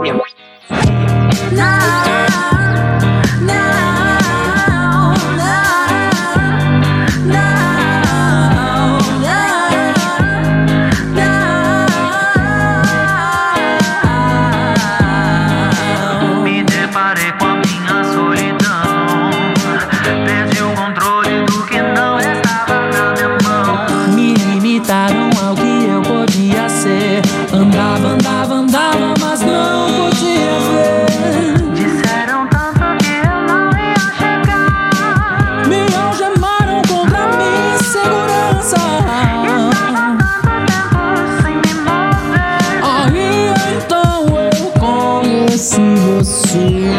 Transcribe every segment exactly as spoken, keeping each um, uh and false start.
Ao que eu podia ser. Andava, andava, andava, mas não podia ver. Disseram tanto que eu não ia chegar. Me algemaram contra a minha insegurança. Estava tanto tempo sem me mover. Aí então eu conheci você.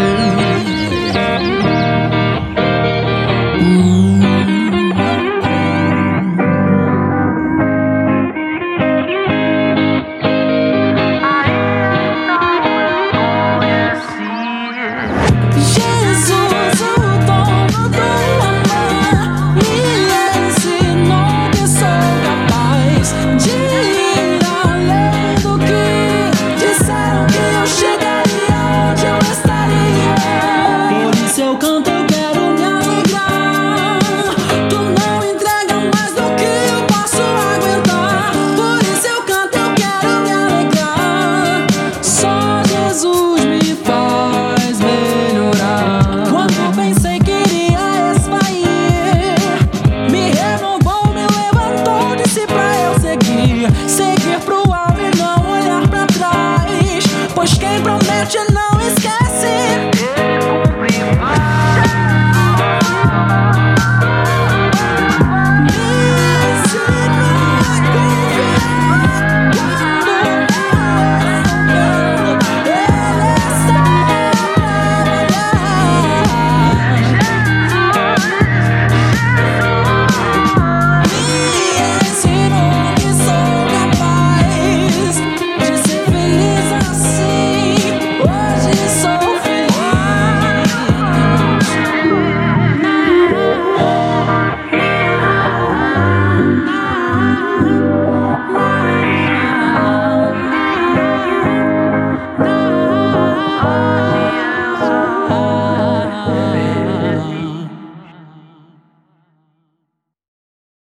Eu canto, eu quero me alegrar. Tu não entrega mais do que eu posso aguentar. Por isso eu canto, eu quero me alegrar. Só Jesus me faz melhorar. Quando pensei que iria esvair, me renovou, me levantou, disse pra eu seguir. Seguir pro alvo e não olhar pra trás, pois quem promete não esquece.